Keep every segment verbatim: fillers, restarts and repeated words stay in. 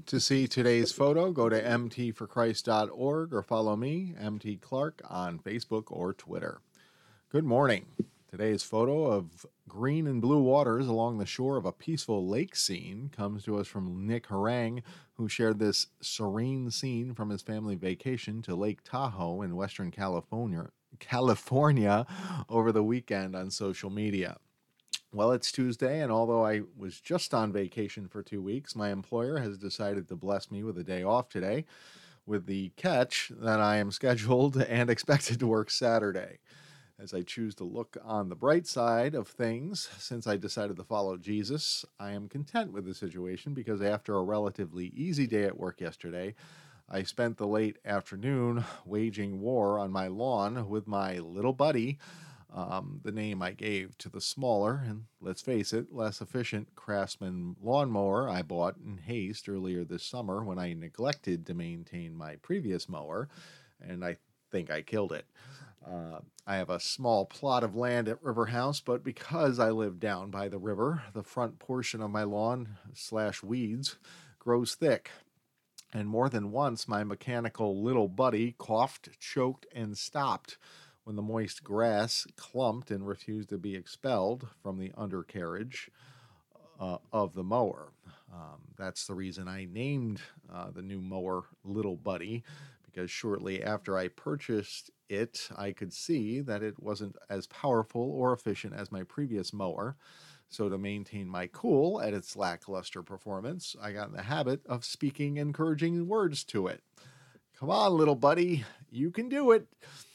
To see today's photo, go to m t for christ dot org or follow me, M T Clark, on Facebook or Twitter. Good morning. Today's photo of green and blue waters along the shore of a peaceful lake scene comes to us from Nick Harang, who shared this serene scene from his family vacation to Lake Tahoe in Western California, California over the weekend on social media. Well, it's Tuesday, and although I was just on vacation for two weeks, my employer has decided to bless me with a day off today, with the catch that I am scheduled and expected to work Saturday. As I choose to look on the bright side of things, since I decided to follow Jesus, I am content with the situation because after a relatively easy day at work yesterday, I spent the late afternoon waging war on my lawn with my little buddy, Um, the name I gave to the smaller and, let's face it, less efficient Craftsman lawnmower I bought in haste earlier this summer when I neglected to maintain my previous mower, and I think I killed it. Uh, I have a small plot of land at River House, but because I live down by the river, the front portion of my lawn slash weeds grows thick. And more than once, my mechanical little buddy coughed, choked, and stopped when the moist grass clumped and refused to be expelled from the undercarriage uh, of the mower. Um, that's the reason I named uh, the new mower Little Buddy, because shortly after I purchased it, I could see that it wasn't as powerful or efficient as my previous mower. So to maintain my cool at its lackluster performance, I got in the habit of speaking encouraging words to it. Come on, little buddy, you can do it.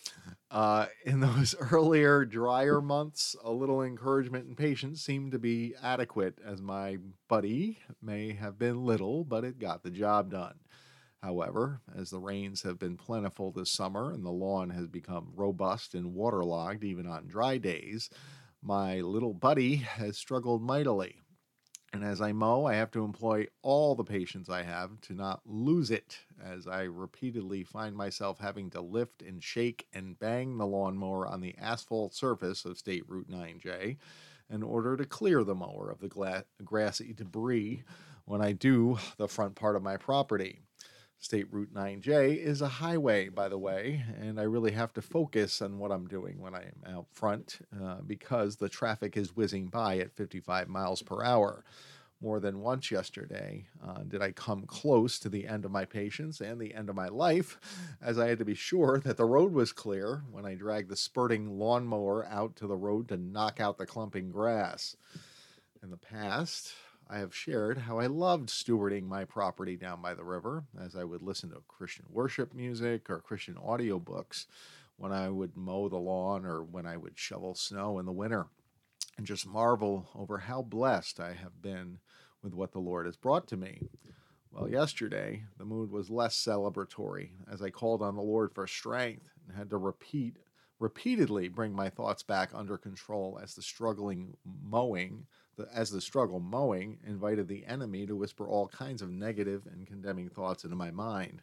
Uh, in those earlier, drier months, a little encouragement and patience seemed to be adequate, as my buddy may have been little, but it got the job done. However, as the rains have been plentiful this summer and the lawn has become robust and waterlogged even on dry days, my little buddy has struggled mightily. And as I mow, I have to employ all the patience I have to not lose it, as I repeatedly find myself having to lift and shake and bang the lawnmower on the asphalt surface of State Route nine J in order to clear the mower of the gla- grassy debris when I do the front part of my property. State Route nine J is a highway, by the way, and I really have to focus on what I'm doing when I am out front uh, because the traffic is whizzing by at fifty-five miles per hour. More than once yesterday uh, did I come close to the end of my patience and the end of my life, as I had to be sure that the road was clear when I dragged the spurting lawnmower out to the road to knock out the clumping grass. In the past, I have shared how I loved stewarding my property down by the river, as I would listen to Christian worship music or Christian audiobooks when I would mow the lawn or when I would shovel snow in the winter, and just marvel over how blessed I have been with what the Lord has brought to me. Well, yesterday, the mood was less celebratory, as I called on the Lord for strength and had to repeat repeatedly bring my thoughts back under control as the struggling mowing the, as the struggle mowing invited the enemy to whisper all kinds of negative and condemning thoughts into my mind.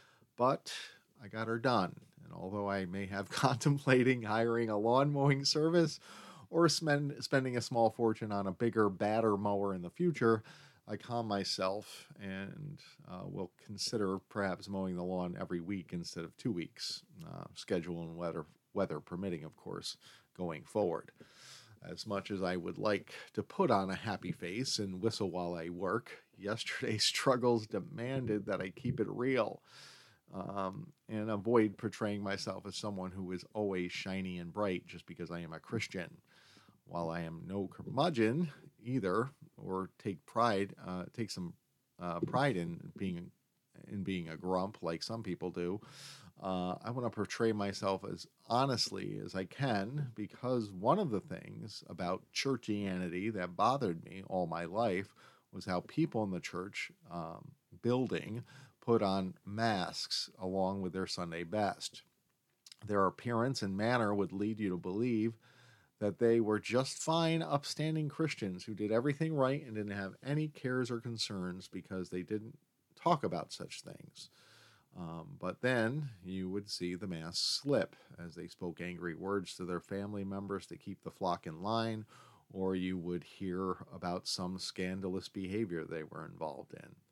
But I got her done, and although I may have contemplating hiring a lawn mowing service or spend, spending a small fortune on a bigger, badder mower in the future, I calm myself and uh, will consider perhaps mowing the lawn every week instead of two weeks, uh, schedule and weather weather permitting, of course, going forward. As much as I would like to put on a happy face and whistle while I work, yesterday's struggles demanded that I keep it real um, and avoid portraying myself as someone who is always shiny and bright just because I am a Christian. While I am no curmudgeon either, or take pride, uh, take some uh, pride in being in being a grump like some people do, uh, I want to portray myself as honestly as I can, because one of the things about churchianity that bothered me all my life was how people in the church um, building put on masks along with their Sunday best. Their appearance and manner would lead you to believe that they were just fine, upstanding Christians who did everything right and didn't have any cares or concerns because they didn't talk about such things. Um, but then you would see the masks slip as they spoke angry words to their family members to keep the flock in line, or you would hear about some scandalous behavior they were involved in.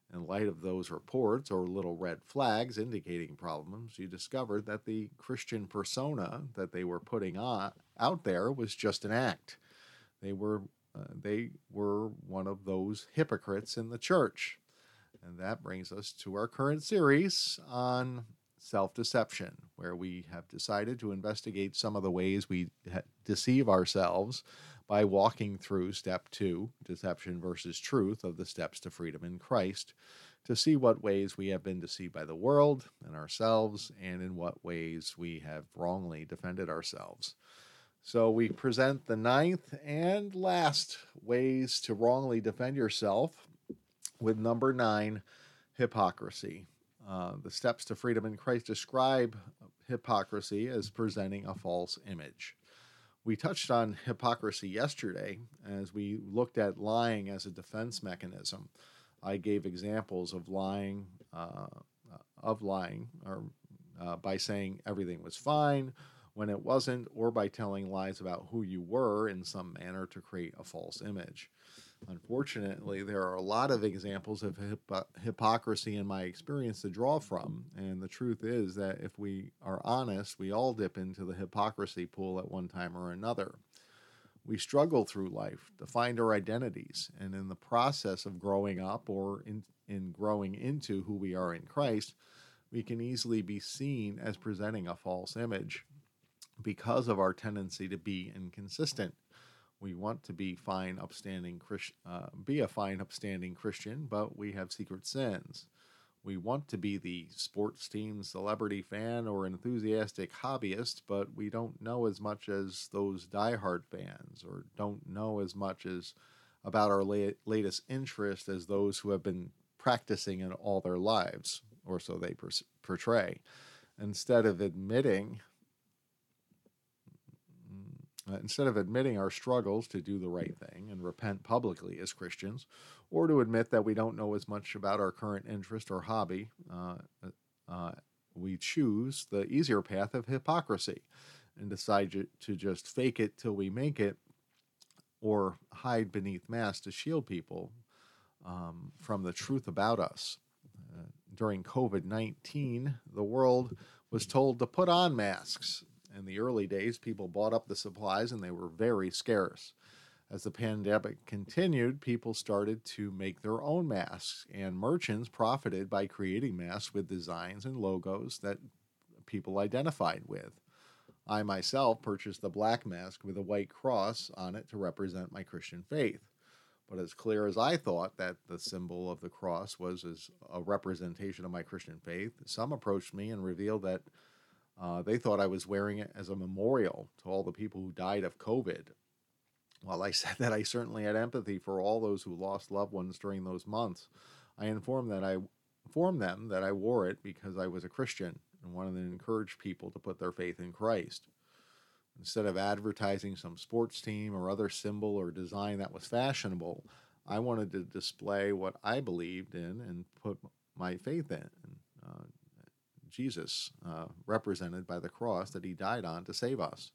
In light of those reports or little red flags indicating problems, you discovered that the Christian persona that they were putting on, out there was just an act. They were, uh, they were one of those hypocrites in the church. And that brings us to our current series on self-deception, where we have decided to investigate some of the ways we ha- deceive ourselves by walking through step two, deception versus truth, of the steps to freedom in Christ, to see what ways we have been deceived by the world and ourselves, and in what ways we have wrongly defended ourselves. So we present the ninth and last ways to wrongly defend yourself with number nine, hypocrisy. Uh, the steps to freedom in Christ describe hypocrisy as presenting a false image. We touched on hypocrisy yesterday as we looked at lying as a defense mechanism. I gave examples of lying, uh, of lying, or uh, by saying everything was fine when it wasn't, or by telling lies about who you were in some manner to create a false image. Unfortunately, there are a lot of examples of hip- hypocrisy in my experience to draw from, and the truth is that if we are honest, we all dip into the hypocrisy pool at one time or another. We struggle through life to find our identities, and in the process of growing up or in, in growing into who we are in Christ, we can easily be seen as presenting a false image because of our tendency to be inconsistent. We want to be fine, upstanding, uh, be a fine, upstanding Christian, but we have secret sins. We want to be the sports team celebrity fan or enthusiastic hobbyist, but we don't know as much as those diehard fans, or don't know as much as about our la- latest interest as those who have been practicing in all their lives, or so they per- portray. Instead of admitting Uh, instead of admitting our struggles to do the right thing and repent publicly as Christians, or to admit that we don't know as much about our current interest or hobby, uh, uh, we choose the easier path of hypocrisy and decide to just fake it till we make it, or hide beneath masks to shield people um, from the truth about us. Uh, during COVID nineteen, the world was told to put on masks. In the early days, people bought up the supplies and they were very scarce. As the pandemic continued, people started to make their own masks, and merchants profited by creating masks with designs and logos that people identified with. I myself purchased the black mask with a white cross on it to represent my Christian faith. But as clear as I thought that the symbol of the cross was as a representation of my Christian faith, some approached me and revealed that Uh, they thought I was wearing it as a memorial to all the people who died of COVID. While I said that I certainly had empathy for all those who lost loved ones during those months, I informed that I informed them that I wore it because I was a Christian and wanted to encourage people to put their faith in Christ. Instead of advertising some sports team or other symbol or design that was fashionable, I wanted to display what I believed in and put my faith in. And, uh, Jesus, uh, represented by the cross that he died on to save us.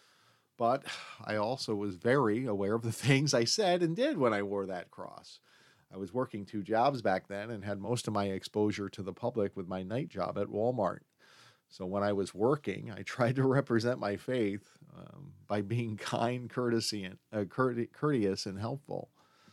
But I also was very aware of the things I said and did when I wore that cross. I was working two jobs back then and had most of my exposure to the public with my night job at Walmart. So when I was working, I tried to represent my faith um, by being kind, courtesy, and uh, courteous and helpful.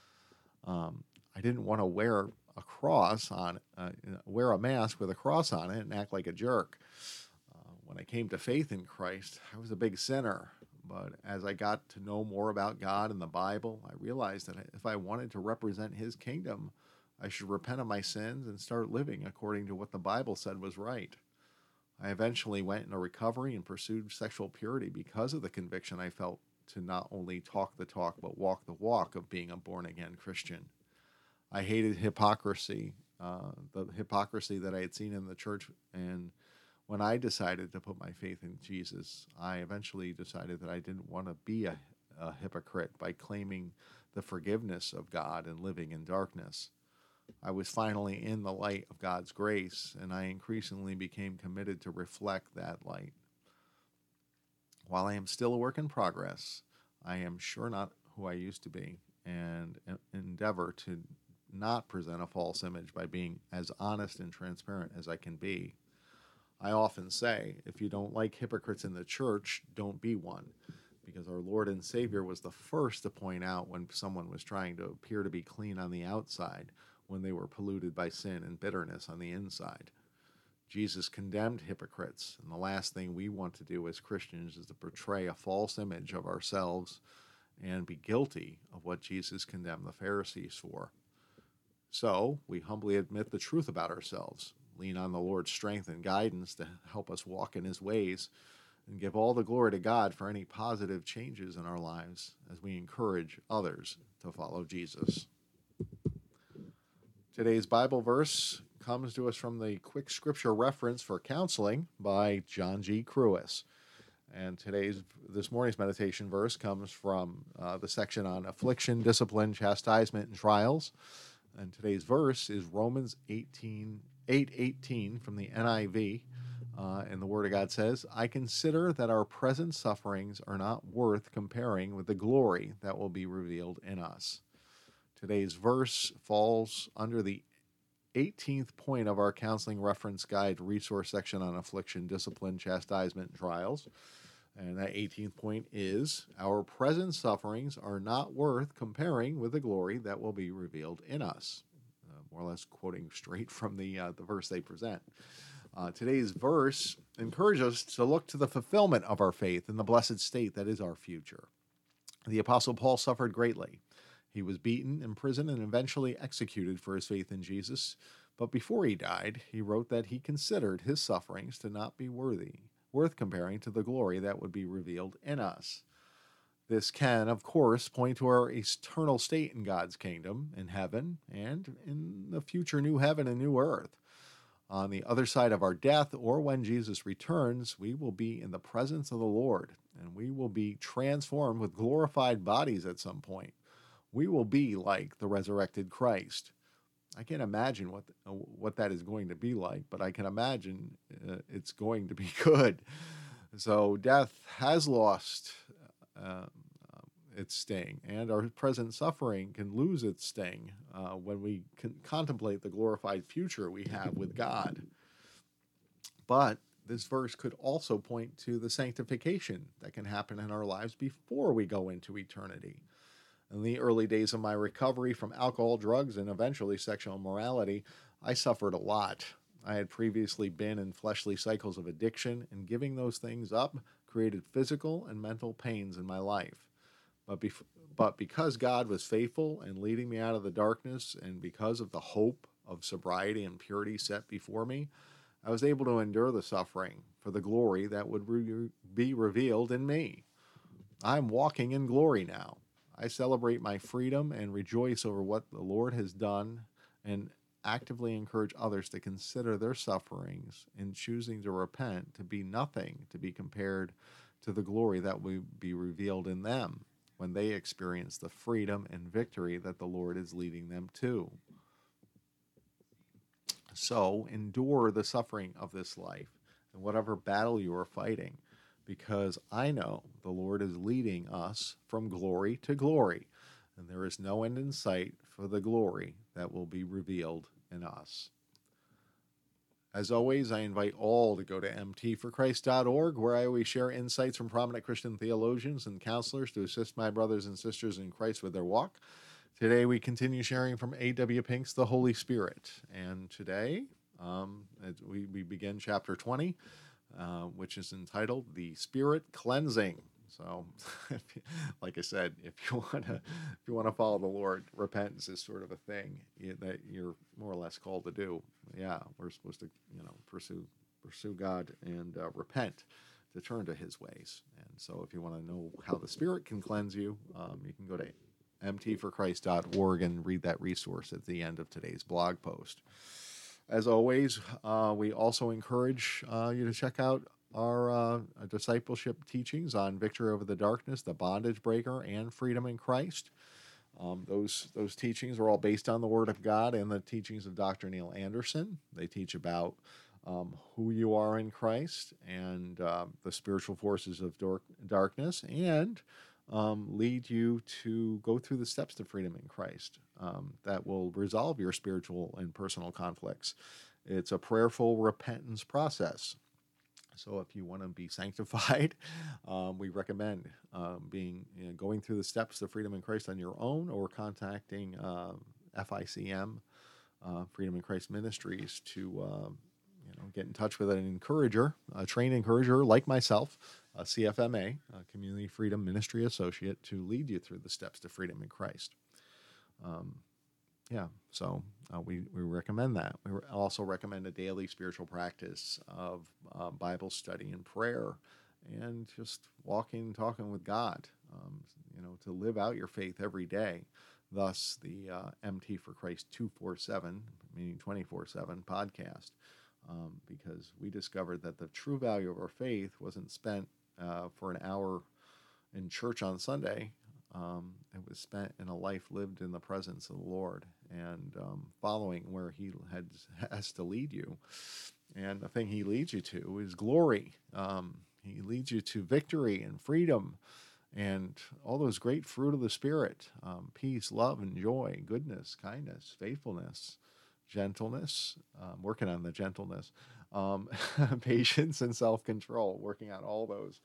Um, I didn't want to wear a cross on, uh, wear a mask with a cross on it and act like a jerk. Uh, when I came to faith in Christ, I was a big sinner. But as I got to know more about God and the Bible, I realized that if I wanted to represent his kingdom, I should repent of my sins and start living according to what the Bible said was right. I eventually went into recovery and pursued sexual purity because of the conviction I felt to not only talk the talk, but walk the walk of being a born-again Christian. I hated hypocrisy, uh, the hypocrisy that I had seen in the church. And when I decided to put my faith in Jesus, I eventually decided that I didn't want to be a, a hypocrite by claiming the forgiveness of God and living in darkness. I was finally in the light of God's grace, and I increasingly became committed to reflect that light. While I am still a work in progress, I am sure not who I used to be, and endeavor to not present a false image by being as honest and transparent as I can be. I often say, if you don't like hypocrites in the church, don't be one, because our Lord and Savior was the first to point out when someone was trying to appear to be clean on the outside when they were polluted by sin and bitterness on the inside. Jesus condemned hypocrites, and the last thing we want to do as Christians is to portray a false image of ourselves and be guilty of what Jesus condemned the Pharisees for. So, we humbly admit the truth about ourselves, lean on the Lord's strength and guidance to help us walk in his ways, and give all the glory to God for any positive changes in our lives as we encourage others to follow Jesus. Today's Bible verse comes to us from the Quick Scripture Reference for Counseling by John G. Crewis. And today's, this morning's meditation verse comes from uh, the section on affliction, discipline, chastisement, and trials. And today's verse is Romans eighteen, eight eighteen from the N I V. Uh, and the Word of God says, I consider that our present sufferings are not worth comparing with the glory that will be revealed in us. Today's verse falls under the eighteenth point of our Counseling Reference Guide resource section on affliction, discipline, chastisement, and trials. And that eighteenth point is, our present sufferings are not worth comparing with the glory that will be revealed in us. Uh, more or less quoting straight from the, uh, the verse they present. Uh, today's verse encourages us to look to the fulfillment of our faith in the blessed state that is our future. The Apostle Paul suffered greatly. He was beaten, imprisoned, and eventually executed for his faith in Jesus. But before he died, he wrote that he considered his sufferings to not be worthy, worth comparing to the glory that would be revealed in us. This can, of course, point to our eternal state in God's kingdom, in heaven, and in the future new heaven and new earth. On the other side of our death, or when Jesus returns, we will be in the presence of the Lord, and we will be transformed with glorified bodies at some point. We will be like the resurrected Christ. I can't imagine what uh, what that is going to be like, but I can imagine uh, it's going to be good. So death has lost uh, its sting, and our present suffering can lose its sting uh, when we can contemplate the glorified future we have with God. But this verse could also point to the sanctification that can happen in our lives before we go into eternity. In the early days of my recovery from alcohol, drugs, and eventually sexual immorality, I suffered a lot. I had previously been in fleshly cycles of addiction, and giving those things up created physical and mental pains in my life. But, bef- but because God was faithful in leading me out of the darkness, and because of the hope of sobriety and purity set before me, I was able to endure the suffering for the glory that would re- be revealed in me. I'm walking in glory now. I celebrate my freedom and rejoice over what the Lord has done, and actively encourage others to consider their sufferings in choosing to repent to be nothing to be compared to the glory that will be revealed in them when they experience the freedom and victory that the Lord is leading them to. So endure the suffering of this life and whatever battle you are fighting, because I know the Lord is leading us from glory to glory, and there is no end in sight for the glory that will be revealed in us. As always, I invite all to go to m t for christ dot org, where I always share insights from prominent Christian theologians and counselors to assist my brothers and sisters in Christ with their walk. Today, we continue sharing from A W Pink's The Holy Spirit. And today, um, we, we begin chapter twenty. Uh, which is entitled The Spirit Cleansing. So, like I said, if you want to if you want to follow the Lord, repentance is sort of a thing that you're more or less called to do. Yeah, we're supposed to, you know, pursue pursue God and uh, repent, to turn to his ways. And so if you want to know how the Spirit can cleanse you, um, you can go to m t for christ dot org and read that resource at the end of today's blog post. As always, uh, we also encourage uh, you to check out our uh, discipleship teachings on Victory Over the Darkness, The Bondage Breaker, and Freedom in Christ. Um, those those teachings are all based on the Word of God and the teachings of Doctor Neil Anderson. They teach about um, who you are in Christ and uh, the spiritual forces of dark, darkness, and um, lead you to go through the steps to freedom in Christ. um, that will resolve your spiritual and personal conflicts. It's a prayerful repentance process. So if you want to be sanctified, um, we recommend um, being you know, going through the steps of Freedom in Christ on your own, or contacting um, F I C M, uh, Freedom in Christ Ministries, to um, you know get in touch with an encourager, a trained encourager like myself, a C F M A, a Community Freedom Ministry Associate, to lead you through the steps to freedom in Christ. Um, yeah, so uh, we, we recommend that. We also recommend a daily spiritual practice of uh, Bible study and prayer, and just walking, talking with God, um, you know, to live out your faith every day. Thus, the uh, M T for Christ two forty-seven, meaning twenty-four seven podcast, um, because we discovered that the true value of our faith wasn't spent uh, for an hour in church on Sunday. Um, it was spent in a life lived in the presence of the Lord, and um, following where He had, has to lead you. And the thing He leads you to is glory. Um, he leads you to victory and freedom and all those great fruit of the Spirit, um, peace, love, and joy, goodness, kindness, faithfulness, gentleness, um, working on the gentleness, um, patience, and self-control, working on all those.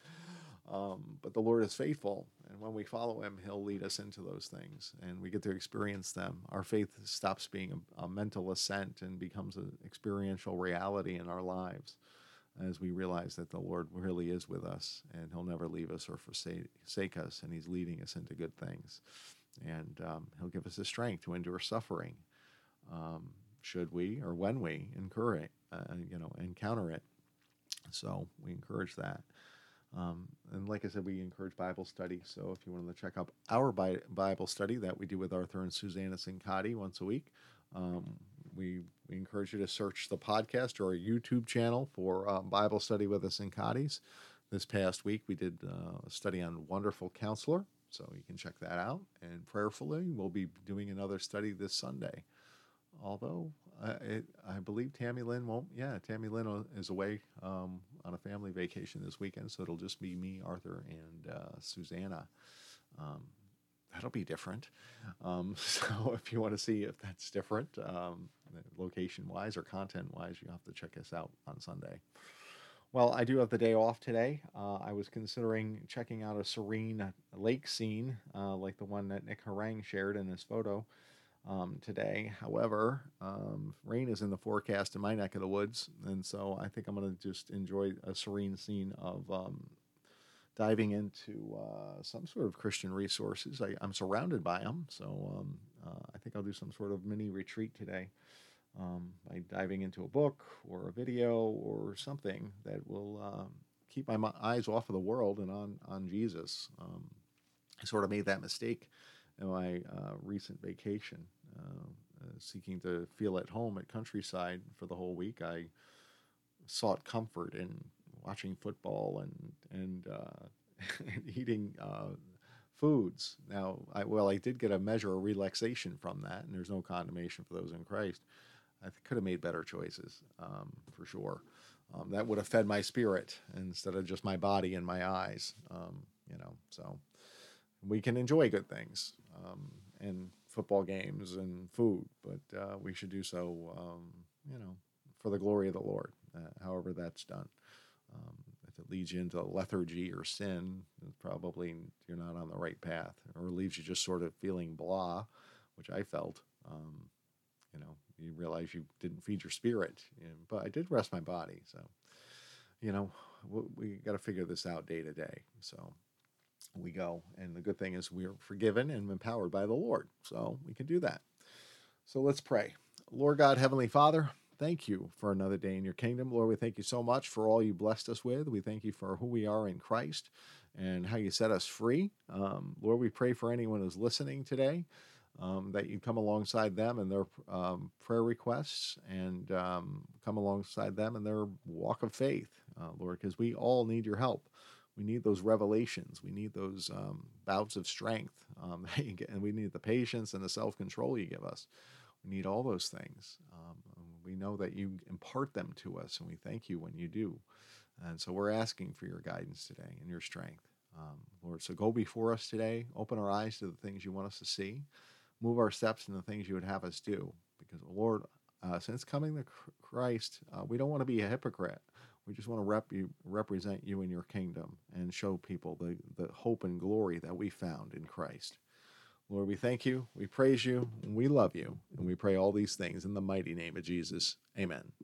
Um, but the Lord is faithful, and when we follow Him, He'll lead us into those things, and we get to experience them. Our faith stops being a, a mental assent and becomes an experiential reality in our lives, as we realize that the Lord really is with us, and He'll never leave us or forsake us, and He's leading us into good things. And um, He'll give us the strength to endure suffering, um, should we or when we incur it, uh, you know, encounter it. So we encourage that. Um, and like I said, we encourage Bible study. So if you wanted to check out our Bi- Bible study that we do with Arthur and Susanna Sincotti once a week, um, we, we encourage you to search the podcast or our YouTube channel for uh, Bible study with the Sincottis. This past week, we did uh, a study on Wonderful Counselor, so you can check that out. And prayerfully, we'll be doing another study this Sunday. Although uh, it, I believe Tammy Lynn won't. Yeah, Tammy Lynn is away um, on a family vacation this weekend, so it'll just be me, Arthur, and uh, Susanna. Um, that'll be different. Um, so if you want to see if that's different, um, location-wise or content-wise, you have to check us out on Sunday. Well, I do have the day off today. Uh, I was considering checking out a serene lake scene uh, like the one that Nick Harang shared in his photo. Um, today. However, um, rain is in the forecast in my neck of the woods, and so I think I'm going to just enjoy a serene scene of um, diving into uh, some sort of Christian resources. I, I'm surrounded by them, so um, uh, I think I'll do some sort of mini retreat today um, by diving into a book or a video or something that will uh, keep my mi- eyes off of the world and on, on Jesus. Um, I sort of made that mistake in my uh, recent vacation, uh, uh, seeking to feel at home at Countryside for the whole week. I sought comfort in watching football and and, uh, and eating uh, foods. Now, I, well, I did get a measure of relaxation from that, and there's no condemnation for those in Christ. I could have made better choices, um, for sure. Um, that would have fed my spirit instead of just my body and my eyes, um, you know, so we can enjoy good things um, and football games and food, but uh, we should do so, um, you know, for the glory of the Lord, uh, however that's done. Um, if it leads you into lethargy or sin, it's probably you're not on the right path, or leaves you just sort of feeling blah, which I felt. Um, you know, you realize you didn't feed your spirit, and, but I did rest my body. So, you know, we, we got to figure this out day to day. So we go. And the good thing is we are forgiven and empowered by the Lord. So we can do that. So let's pray. Lord God, Heavenly Father, thank you for another day in your kingdom. Lord, we thank you so much for all you blessed us with. We thank you for who we are in Christ and how you set us free. Um, Lord, we pray for anyone who's listening today, um, that you come alongside them and their um, prayer requests, and um, come alongside them in their walk of faith, uh, Lord, because we all need your help. We need those revelations. We need those um, bouts of strength um, that you get, and we need the patience and the self-control you give us. We need all those things. Um, we know that you impart them to us, and we thank you when you do. And so we're asking for your guidance today and your strength, um, Lord. So go before us today. Open our eyes to the things you want us to see. move our steps in the things you would have us do. Because, Lord, uh, since coming to Christ, uh, we don't want to be a hypocrite. We just want to rep you, represent you in your kingdom and show people the, the hope and glory that we found in Christ. Lord, we thank you, we praise you, and we love you, and we pray all these things in the mighty name of Jesus. Amen.